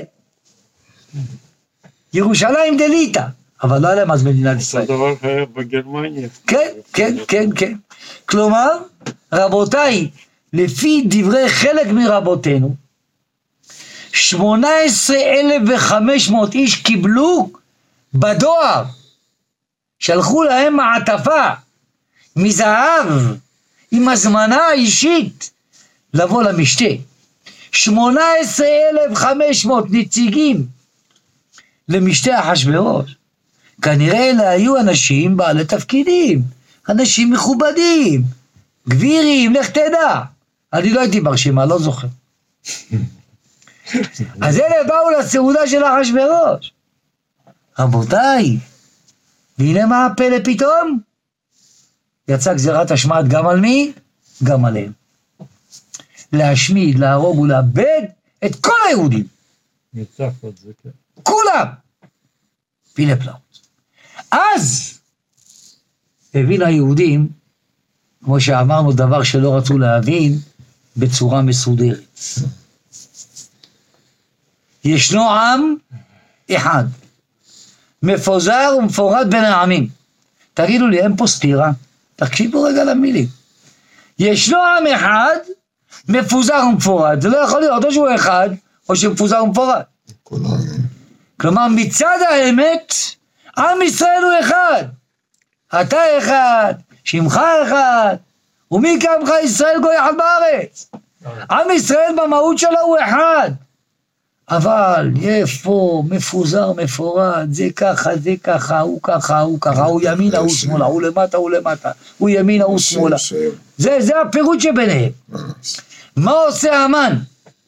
ירושלים דליטה. אבל לא היה להם אז מדינת ישראל. אותו דבר היה בגרמניה. כן. כלומר, רבותיי, לפי דברי חלק מרבותינו, 18,500 איש קיבלו בדואר, שלחו להם מעטפה מזהב עם הזמנה האישית לבוא למשתה. 18,500 נציגים למשתה אחשוורוש. כנראה אלה היו אנשים בעלי תפקידים, אנשים מכובדים, גבירים, לך תדע. אני לא הייתי ברשימה, לא זוכר. אז אלה באו לסעודה של אחשוורוש. רבותיי, והנה מה הפלא פתאום? יצא גזירת השמעת גם על מי? גם עליהם. להשמיד, להרוג ולאבד את כל היהודים. ניצח את זה, כן. כולם. פילה פלאות. אז הבינו היהודים, כמו שאמרנו, דבר שלא רצו להבין, בצורה מסודרת. ישנו עם אחד, מפוזר ומפורד בין העמים. תגידו לי, אין פה סתירה? תקשיבו רגע למילים. ישנו עם אחד, מפוזר ומפורד. זה לא יכול להיות, או שהוא אחד, או שמפוזר ומפורד. כלומר, מצד האמת, עם ישראל הוא אחד. אתה אחד, שמך אחד, ומי כעמך ישראל גוי אחד בארץ. עם ישראל במהות שלו הוא אחד. אבל איפה מפוזר מפורד, זה ככה, הוא ככה, הוא ימינה, הוא שמאלה, הוא למטה, הוא ימינה, הוא שמאלה. זה הפירוט שביניהם. מה עושה המן?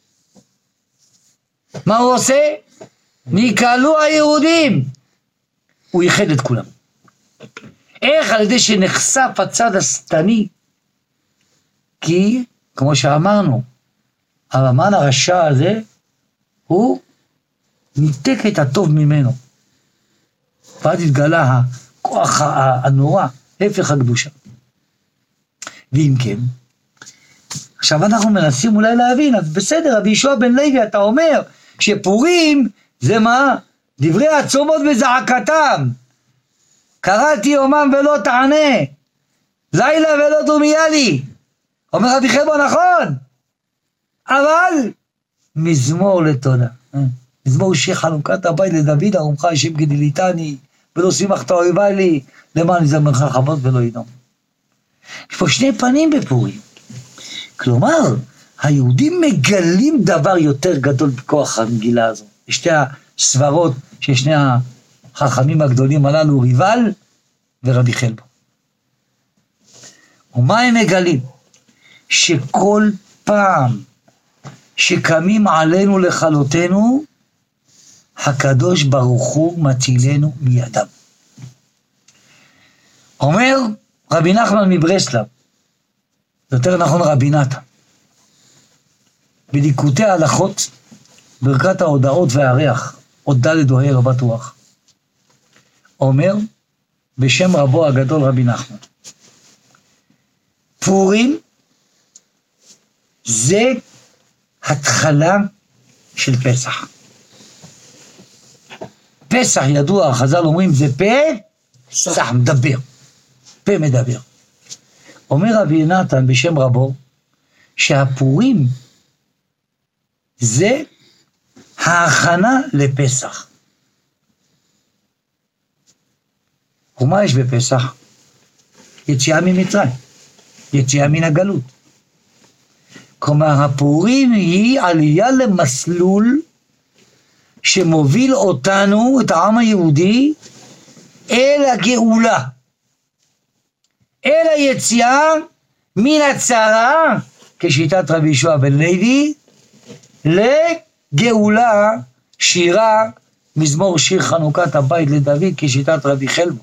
מה הוא עושה? נקהלו היהודים. הוא ייחד את כולם. איך? על ידי שנחשף הצד השטני. כי, כמו שאמרנו, המן הרשע הזה, הוא ניתק את הטוב ממנו. ואז התגלה הכוח הנורא, הפך הקדושה. ואם כן, עכשיו אנחנו מנסים אולי להבין, אז בסדר, רבי יהושע בן לוי, אתה אומר שפורים זה מה? דברי הצומות וזעקתם. קראתי יומם ולא תענה. לילה ולא דומיה לי. אומר רבי חלבו, נכון, אבל מזמור לתודה. מזמור שיר חנוכת הבית לדוד, ארומך השם גדליתני, ולא שימחת אויבי לי, למען יזמרך חמות ולא ינום. יש פה שני פנים בפורים. כלומר, היהודים מגלים דבר יותר גדול בכוח המגילה הזו. שתי הסברות של שני החכמים הגדולים הללו, ריבל ורבי חלבו. ומה הם מגלים? שכל פעם שקמים עלינו לכלותנו, הקדוש ברוך הוא מצילנו מידם. אומר רבי נחמן מברסלב, יותר נכון רבי נתן, בליקוטי ההלכות, ברכת ההודעות והריח, עוד ד' אוהר לא בטוח, אומר בשם רבו הגדול רבי נחמן, פורים זה התחלה של פסח. פסח ידוע, חז"ל אומרים, זה פסח מדבר. פה מדבר. אומר רבי נתן בשם רבו, שהפורים זה ההכנה לפסח. ומה יש בפסח? יציאה ממצרים, יציאה מן הגלות. כלומר, הפורים היא עלייה למסלול שמוביל אותנו, את העם היהודי, אל הגאולה. אל היציאה מן הצרה, כשיטת רבי יהושע בן לוי, לגאולה, שירה, מזמור שיר חנוכת הבית לדוד, כשיטת רבי חלבו.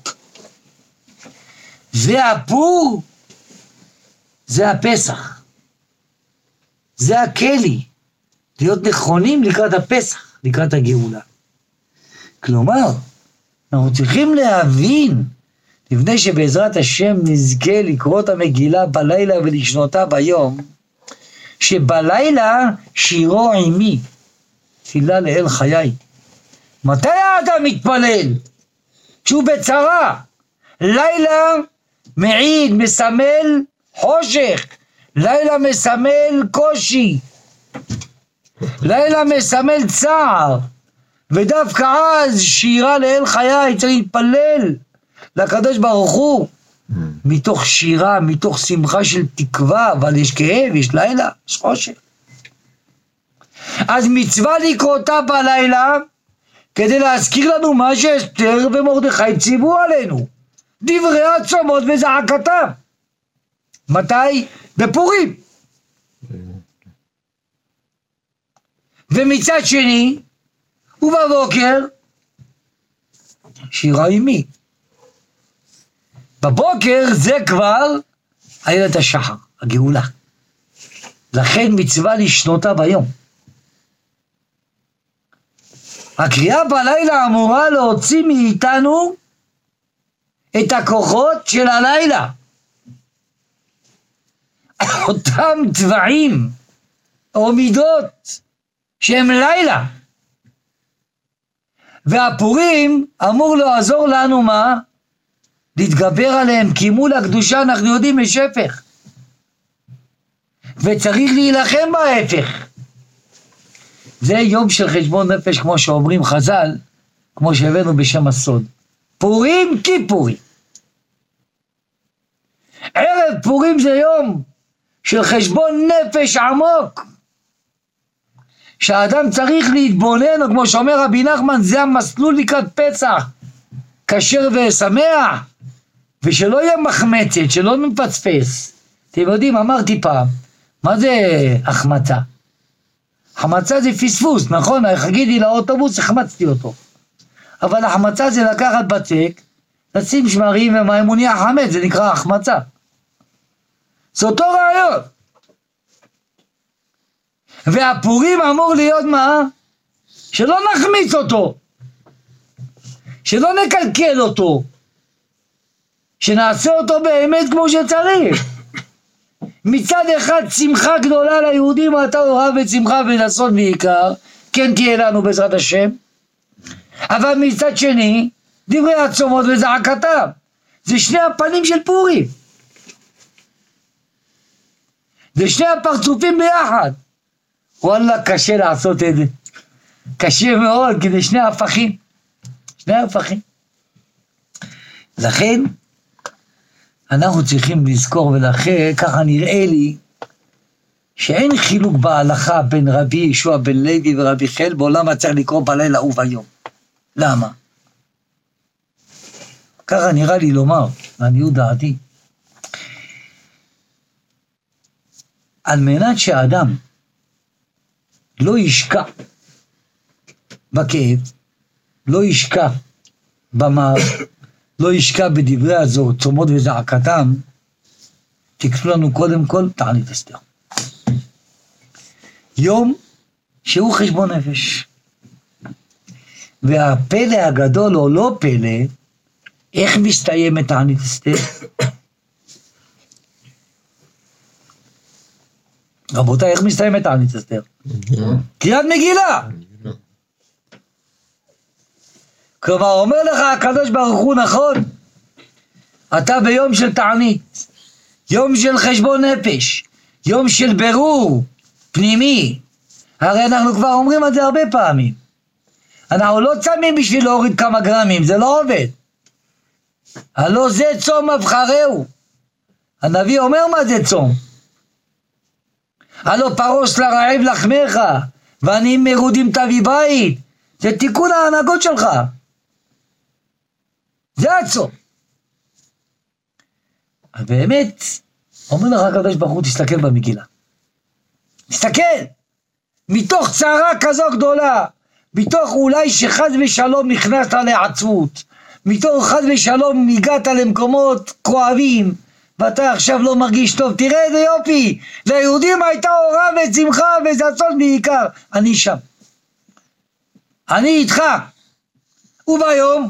והפור, זה הפסח. זה הכלי, להיות נכונים לקראת הפסח, לקראת הגאולה. כלומר, אנחנו צריכים להבין, לפני שבעזרת השם נזכה לקרוא את המגילה בלילה ולשנותה ביום, שבלילה שירו עימי, תפילה לאל חיי. מתי האדם מתפלל? כשהוא בצרה. לילה מעיד, מסמל חושך. לילה מסמל קושי. לילה מסמל צער. ודווקא אז שירה לאל חיי, צריך להתפלל לקדוש ברוך הוא. מתוך שירה, מתוך שמחה של תקווה, אבל יש כאב, יש לילה, יש חושך. אז מצווה לקרותה בלילה, כדי להזכיר לנו מה שאסתר ומרדכי ציוו עלינו. דברי הצומות וזעקתם. מתי? בפורים. ומצד שני, ובבוקר, שירה עימי. בבוקר זה כבר איילת השחר, הגאולה. לכן מצווה לשנותה ביום. הקריאה בלילה אמורה להוציא מאיתנו את הכוחות של הלילה. אותם צבעים או מידות שהם לילה. והפורים אמור לעזור לנו מה? להתגבר עליהם, כי מול הקדושה אנחנו יודעים יש הפך. וצריך להילחם בהפך. זה יום של חשבון נפש, כמו שאומרים חז"ל, כמו שהבאנו בשם הסוד. פורים כיפורים. ערב פורים זה יום של חשבון נפש עמוק. שהאדם צריך להתבונן, או כמו שאומר רבי נחמן, זה המסלול לקראת פסח. כשר ושמח. ושלא יהיה מחמצת, שלא מפספס. אתם יודעים, אמרתי פעם, מה זה החמצה? החמצה זה פספוס, נכון? חגידי לאוטובוס, החמצתי אותו. אבל החמצה זה לקחת בצק, לשים שמרים ומים, הוא נהיה חמץ, זה נקרא החמצה. זה אותו רעיון. והפורים אמור להיות מה? שלא נחמיץ אותו. שלא נקלקל אותו. שנעשה אותו באמת כמו שצריך. מצד אחד שמחה גדולה ליהודים, אתה אוהב ושמחה ונסות בעיקר, כן תהיה לנו בעזרת השם. אבל מצד שני, דברי הצומות וזעקתם. זה שני הפנים של פורים. זה שני הפרצופים ביחד. וואלה, קשה לעשות את זה. קשה מאוד, כי זה שני הפכים. שני הפכים. לכן, אנחנו צריכים לזכור, ולכן ככה נראה לי, שאין חילוק בהלכה בין רבי ישוע בן לוי ורבי חלבו, למה צריך לקרוא בלילה וביום? למה? ככה נראה לי לומר, לעניות דעתי. על מנת שהאדם לא ישקע בכאב, לא ישקע במר, לא ישקע בדברי הזו, צומות וזעקתם, תקחו לנו קודם כל תענית אסתר. יום שהוא חשבון נפש. והפלא הגדול או לא פלא, איך מסתיים את תענית אסתר? רבותיי, איך מסתיים את תענית אסתר? קריאת מגילה. כלומר, אומר לך הקדוש ברוך הוא, נכון, אתה ביום של תענית, יום של חשבון נפש, יום של ברור פנימי. הרי אנחנו כבר אומרים את זה הרבה פעמים. אנחנו לא צמים בשביל להוריד כמה גרמים, זה לא עובד. הלא זה צום אבחרהו. הנביא אומר מה זה צום. הלא פרוס לרעב לחמך, ועניים מרודים תביא בית. זה תיקון ההנהגות שלך. זה הצום. אז באמת, אומר לך הקדוש ברוך הוא, תסתכל במגילה. תסתכל. מתוך צערה כזו גדולה, מתוך אולי שחד ושלום נכנסת לעצבות, מתוך חד ושלום הגעת למקומות כואבים, ואתה עכשיו לא מרגיש טוב, תראה איזה יופי, ליהודים הייתה אורה ושמחה וששון בעיקר, אני שם. אני איתך. וביום,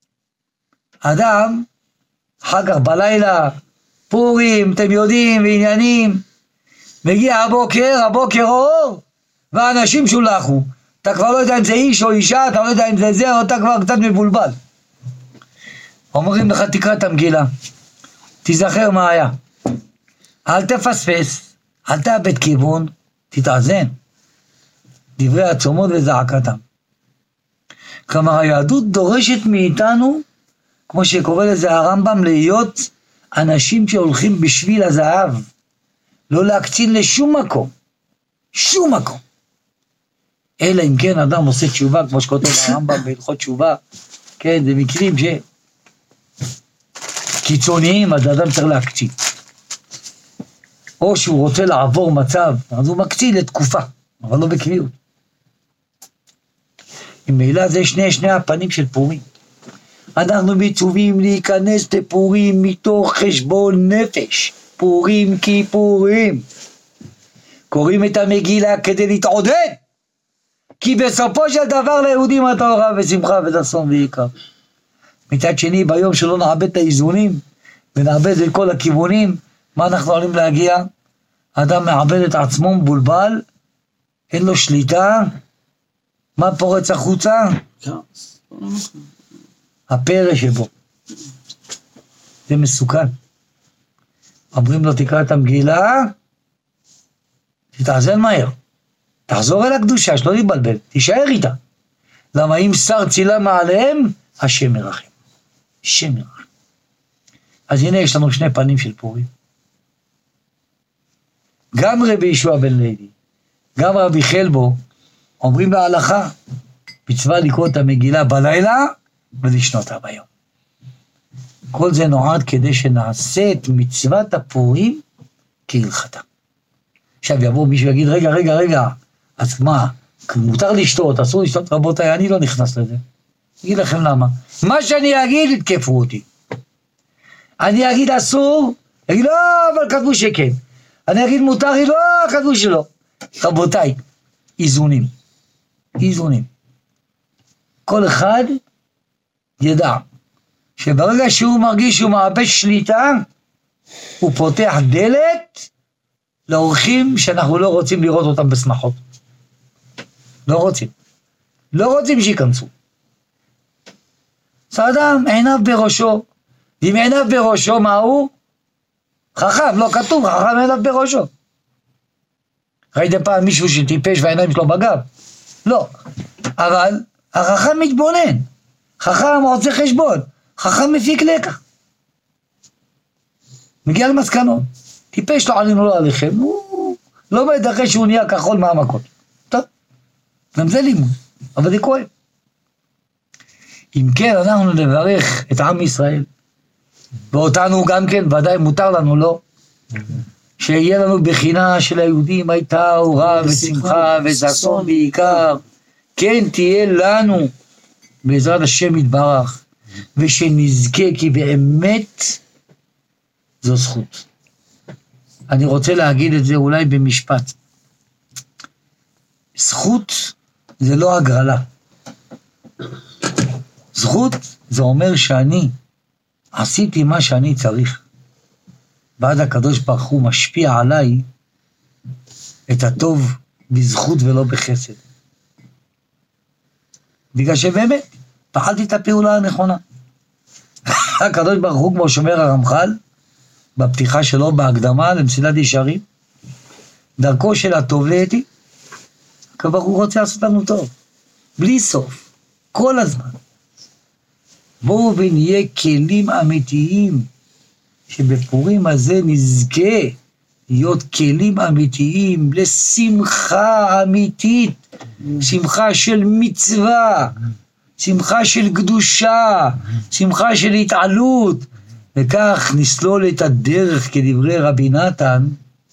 אדם, אחר כך בלילה, פורים, אתם יודעים, ועניינים, מגיע הבוקר אור, והאנשים שולחו. אתה כבר לא יודע אם זה איש או אישה, אתה לא יודע אם זה זה, או אתה כבר קצת מבולבל. אומרים לך, תקרא את המגילה, תיזכר מה היה. אל תפספס, אל תאבד כיוון, תתאזן. דברי הצומות וזעקתם. כלומר, היהדות דורשת מאיתנו, כמו שקורא לזה הרמב"ם, להיות אנשים שהולכים בשביל הזהב. לא להקצין לשום מקום. שום מקום. אלא אם כן אדם עושה תשובה, כמו שכותב הרמב"ם בהלכות תשובה, כן, זה מקרים קיצוניים, אז האדם צריך להקצין. או שהוא רוצה לעבור מצב, אז הוא מקצין לתקופה, אבל לא בקביעות. ממילא זה שני הפנים של פורים. אנחנו מצווים להיכנס לפורים מתוך חשבון נפש. פורים כיפורים. קוראים את המגילה כדי להתעודד. כי בסופו של דבר ליהודים התורה ושמחה וששון ויקר. מצד שני, ביום שלא נאבד את האיזונים, ונאבד את כל הכיוונים, מה אנחנו יכולים להגיע? אדם מאבד את עצמו מבולבל, אין לו שליטה, מה פורץ החוצה? הפרא שבו. זה מסוכן. אומרים לו, תקרא את המגילה, תתאזן מהר. תחזור אל הקדושה, שלא תתבלבל, תישאר איתה. למה אם שר צילה מעליהם, השם ירחם. השם ירחם. אז הנה יש לנו שני פנים של פורים. גם רבי ישוע בן לוי, גם רבי חלבו, אומרים בהלכה, מצווה לקרוא את המגילה בלילה, ולשנותה ביום. כל זה נועד כדי שנעשה את מצוות הפורים כהלכתה. עכשיו יבוא מישהו ויגיד, רגע, אז מה, מותר לשתות, אסור לשתות, רבותיי, אני לא נכנס לזה. אגיד לכם למה. מה שאני אגיד, יתקפו אותי. אני אגיד אסור, אגיד לא, אבל כתבו שכן. אני אגיד מותר, לא, כתבו שלא. רבותיי, איזונים. כל אחד ידע שברגע שהוא מרגיש שהוא מאבד שליטה, הוא פותח דלת לאורחים שאנחנו לא רוצים לראות אותם בשמחות. לא רוצים שיכנסו. אדם עיניו בראשו, ואם עיניו בראשו מה הוא? חכם, לא כתוב, חכם עיניו בראשו. ראיתם פעם מישהו שטיפש והעיניים שלו בגב? לא. אבל החכם מתבונן, חכם רוצה חשבון, חכם מפיק לקח. מגיע למסקנות, טיפש לא עלינו לא עליכם, הוא לומד אחרי שהוא נהיה כחול מהמכות. טוב, גם זה לימוד, אבל זה כואב. אם כן, אנחנו נברך את עם ישראל, ואותנו גם כן, ודאי מותר לנו לא, שיהיה לנו בחינה של היהודים הייתה אורה ושמחה וששון בעיקר, כן תהיה לנו בעזרת השם יתברך, ושנזכה כי באמת זו זכות. אני רוצה להגיד את זה אולי במשפט. זכות זה לא הגרלה. זכות זה אומר שאני עשיתי מה שאני צריך. ועד הקדוש ברוך הוא משפיע עליי את הטוב בזכות ולא בחסד. בגלל שבאמת פעלתי את הפעולה הנכונה. הקדוש ברוך הוא, כמו שאומר הרמח"ל, בפתיחה שלו בהקדמה למסילת ישרים, דרכו של הטוב לאתי, הקדוש ברוך הוא רוצה לעשות לנו טוב, בלי סוף, כל הזמן. בואו ונהיה כלים אמיתיים, שבפורים הזה נזכה להיות כלים אמיתיים לשמחה אמיתית, שמחה של מצווה, שמחה של קדושה, שמחה של התעלות, וכך נסלול את הדרך כדברי רבי נתן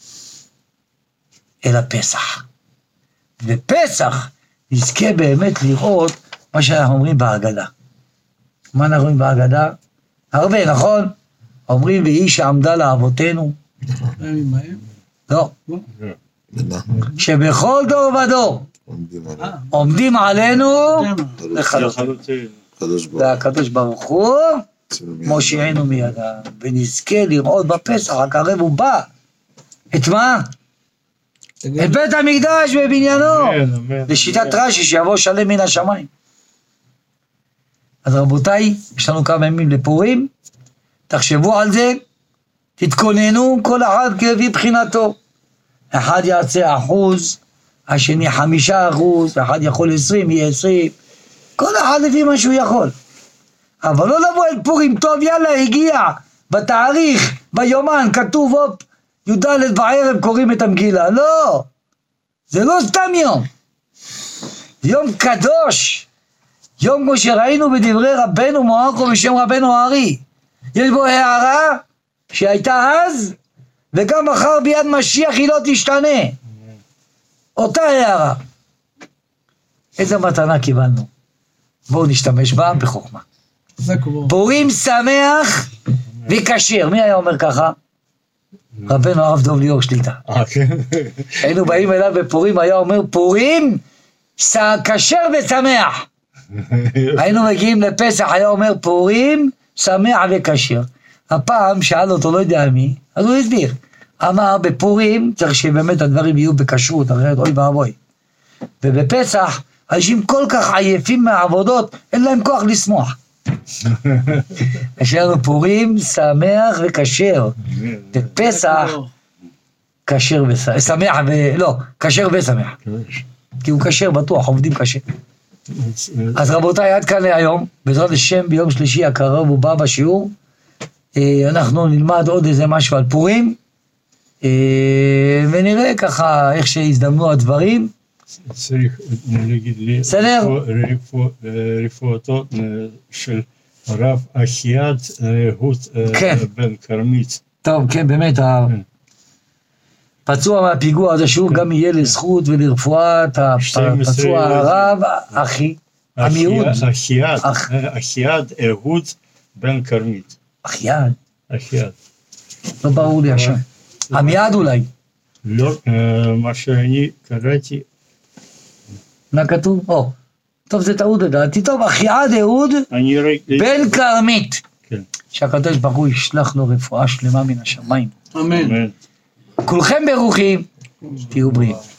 אל הפסח. בפסח נזכה באמת לראות מה שאנחנו אומרים בהגדה. מה אנחנו אומרים בהגדה? הרבה, נכון? אומרים והיא שעמדה לאבותינו. לא. שבכל דור ודור עומדים עלינו לחלוטין. והקדוש ברוך הוא מושיענו מידם, ונזכה לראות בפסח הקרב ובא. את מה? את בית המקדש בבניינו, לשיטת רש"י שיבוא שלם מן השמיים. אז רבותיי, יש לנו כמה ימים לפורים, תחשבו על זה, תתכוננו כל אחד כפי בחינתו. אחד יעשה 1%, השני 5%, אחד יכול 20, יהיה 20, כל אחד לפי מה שהוא יכול. אבל לא לבוא אל פורים, טוב יאללה הגיע, בתאריך, ביומן, כתוב הופ, י"ד בערב קוראים את המגילה, לא, זה לא סתם יום, זה יום קדוש, יום כמו שראינו בדברי רבנו מוארכו בשם רבנו הארי, יש בו הערה שהייתה אז, וגם מחר ביד משיח היא לא תשתנה, אותה הערה. איזה מתנה קיבלנו, בואו נשתמש בה בחוכמה. פורים שמח וכשר. מי היה אומר ככה? רבנו הרב דוב ליאור שליטה. היינו באים אליו בפורים, היה אומר פורים כשר ושמח. היינו מגיעים לפסח, היה אומר פורים שמח וכשר. הפעם שאל אותו לא יודע מי, אז הוא הסביר. אמר בפורים צריך שבאמת הדברים יהיו בכשרות, אחרת אוי ואבוי. ובפסח אנשים כל כך עייפים מהעבודות, אין להם כוח לשמוח. יש לנו פורים שמח וכשר, בפסח כשר ושמח, לא, כשר ושמח, כי הוא כשר בטוח, עובדים קשה. אז רבותיי, עד כאן להיום, בעזרת השם ביום שלישי הקרוב ובא בשיעור, אנחנו נלמד עוד איזה משהו על פורים, ונראה ככה איך שהזדמנו הדברים. צריך להגיד לי, רפואתו של הרב אחייד אהוד בן כרמית. טוב, כן, באמת, הפצוע מהפיגוע הזה שהוא גם יהיה לזכות ולרפואת הפצוע הרב, אחי, עמיהוד. אחייד אהוד בן כרמית. אחייד? אחייד. לא ברור לי השם. עמיהוד אולי. לא, מה שאני קראתי. מה כתוב? טוב, זה טעות לדעתי. טוב, אחייד אהוד בן כרמית. כן. שהקדוש ברוך הוא ישלח לו רפואה שלמה מן השמיים. אמן. כולכם ברוכים, תהיו בריאים.